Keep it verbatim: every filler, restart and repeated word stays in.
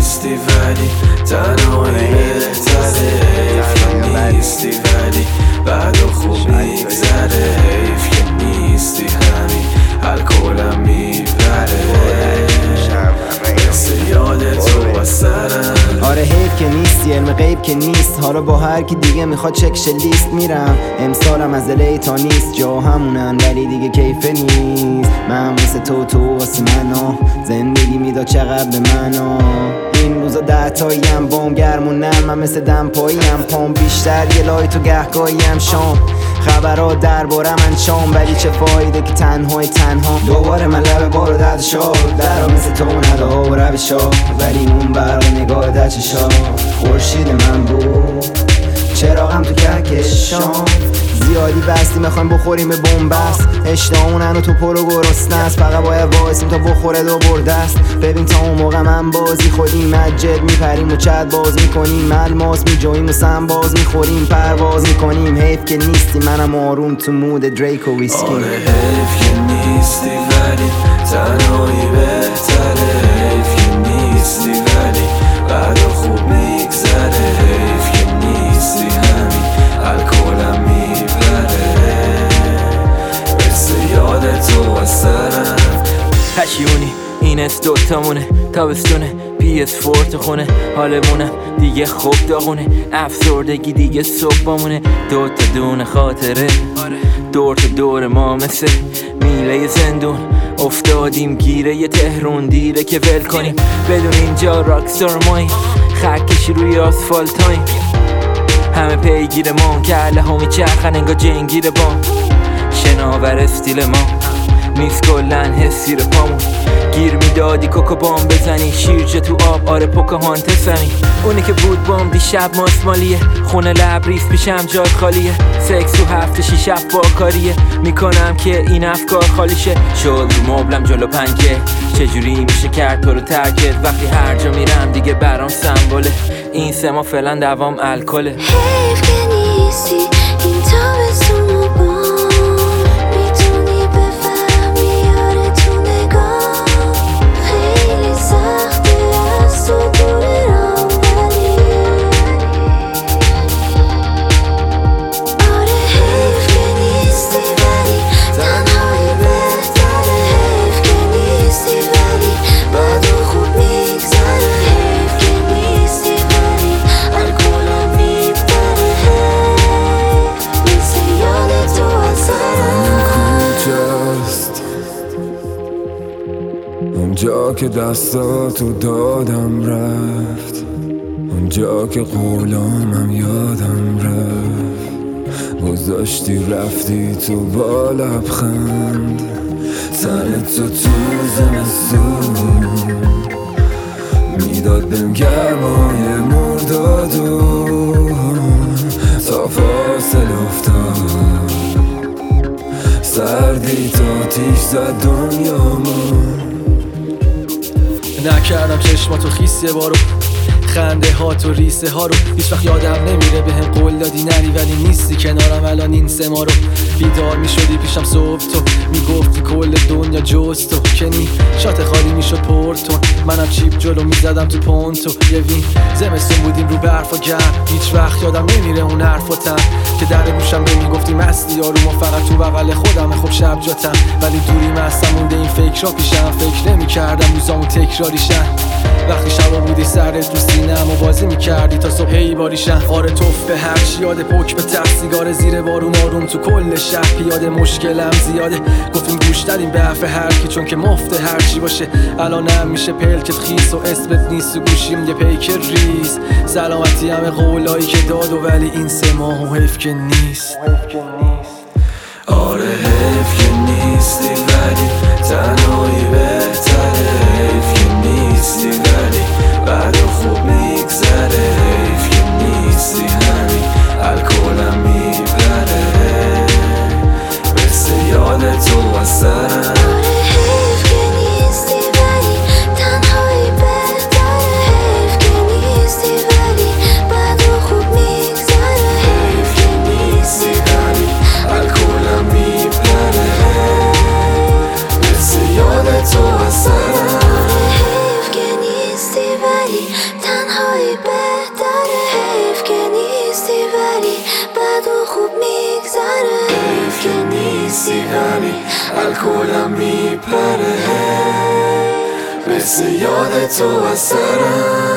نیستی ولی تنهایی بهتره، حیف که نیستی ولی بعد و خوب میگذره، حیف که نیستی همین الکلم میبره، مثل یاد تو از سرم. آره حیف که نیستی، علم غیب که نیست، حالا با هر کی دیگه میخواد چکش لیست میرم. امسالم از الی تا نیست، جا همونن ولی دیگه کیفه نیست. من مثل تو تو واسه منو زندگی میداد چقدر به منو. این روزا ده تاییم بام گرمونم، من مثل دمپاییم پام بیشتر یه لایت و گهگاهیم شام. خبرها درباره من شام، ولی چه فایده که تنهای تنها. دوباره من لب بارو درد شد درها مثل تو نده ها و روشا، ولی اون برق نگاه در چشا خورشید من بود، چراغم تو کهکشان. زیادی بستی میخوایم بخوریم به بنبست، اشتهامونن و تو پر و گرسنه است، فقط باید وایسیم تا بخوره دو برده است. ببین تا اون موقع من بازی خودیم مجد میپریم و چت باز میکنیم، ملماس میجویم و سم باز میخوریم، پرواز میکنیم. حیف که نیستی منم آروم تو مود دریک و ویسکی. آره حیف که نیستی ولی تنهایی بهتره، حیف که نیستی ولی بعد خوب میگذره، حیف که نیستی همین الکلم میبره، مثل یاد تو از سرم. پشیونی این است دوتامونه، تابستونه پی اس فور تو خونه، حالمونم دیگه خوب داغونه، افسردگی دیگه صبحمونه. دو تا دونه خاطره دور تا دور ما مثل میله زندون، افتادیم گیره یه تهرون دیره که ول کنیم، بدون اینجا راکستار ماییم، خرکشی روی آسفالتاییم، همه پیگیر ما کله ها میچرخن انگا جنگیر با شناور استیل ما نیست کلن حسی رو پامون. گیر میدادی کوکو بام بزنی شیرجه تو آب، آره پوکاهانتس همین اونی که بود بام دیشب ماسمالیه، خونه لبریز پیشم جات خالیه، سکس تو هفته شیش با کاریه، میکنم که این افکار خالیشه. شد رو مبلم جلو پنکه، چجوری میشه کرد تو رو ترکت، وقتی هر جا میرم دیگه برام سمبوله، این سه ما فعلا دوام الکله. حیف که نیستی این تابستون و بام، میتونی بفهمی یاره تو نگاه، خیلی سخته از تو دوره رام، ولی آره حیف که نیستی ولی تنهایی بهتره، حیف که نیستی ولی بعد و خوب میگذره، حیف که نیستی ولی الکلم میبره، مثل یاد تو از سرم. کجاست اونجا که دستاتو دادم رفت، اونجا که قولامم یادم رفت، گذاشتی رفتی تو با لبخند، تن تو تو زمستون میداد بهم گرمای مردادو، تا فاصل افتاد سردی تا تیش زد دنیامون. نکردم چشماتو خیس یه بارو، خنده ها تو ریسه ها رو هیچ وقت یادم نمیره، به هم قول دادی نری ولی نیستی کنارم الان این سه ما رو. بیدار میشدی پیشم صبح تو میگفتی کل دنیا جز تو، کنی شات خالی میشد پورتون، منم چیپ جلو میزدم تو پونتو، یه وین زمستون بودیم رو برف و گرم، هیچ وقت یادم نمیره اون حرفاتم که در گوشم به میگفتی مستی یارو ما فقط تو بغل خودم، خب شب جاتم ولی دوری مستم مونده این فکر را پیشم، فکر نمیکردم روزامون تکراریشن، وقتی شبا بودی سرت رو سینم و بازی میکردی تا صبح هی باریشن. آره توف به هر چی یاد پک به ته، سیگار زیر بارون آروم تو کل شهر، پیاده مشکلم زیاده گفتیم گوش دادیم به حرف هر کی چون که مفته هر چی باشه، الانم میشه پلکت خیس و اسمت نیست و گوشیم یه پیک ریز، سلامتی همه قولایی که داد و ولی این سه ماه و حیف که نیست. آره حیف که نیستی ولی تنهایی بهتره، حیف که نیستی ولی بعد خوب میگذره، حیف که نیستی همین الکلم میبره، مثل یاد تو از سرم. آره حیف که نیستی ولی تنهایی بهتره، حیف که نیستی ولی بعد خوب میگذره، حیف که نیستی همین الکلم میبره، مثل یاد تو خوب میگذره. حیف که نیستی ولی الکلم میپره، مثل یاد تو از سرم.